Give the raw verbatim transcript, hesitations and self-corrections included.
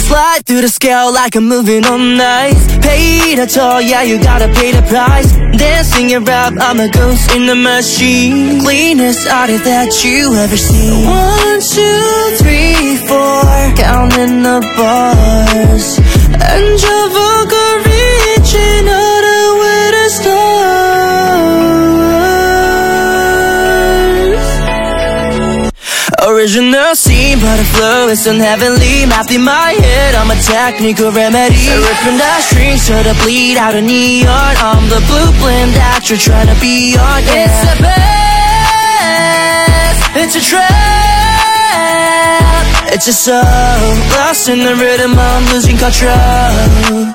slide through the scale like I'm moving on ice. Pay the toll, yeah, you gotta pay the price. Dancing around, I'm a ghost in the machine. Cleanest artist that you ever seen. One, two, three, four, counting the bars. And your vocal reaching all the way to stars. Original scene, but the flow is unheavenly. Math in my head, I'm a technical remedy. Ripping the strings to the bleed out of neon. I'm the blueprint that you're trying to be on, yeah. It's the best, it's a trap. It's just so lost in the rhythm, I'm losing control.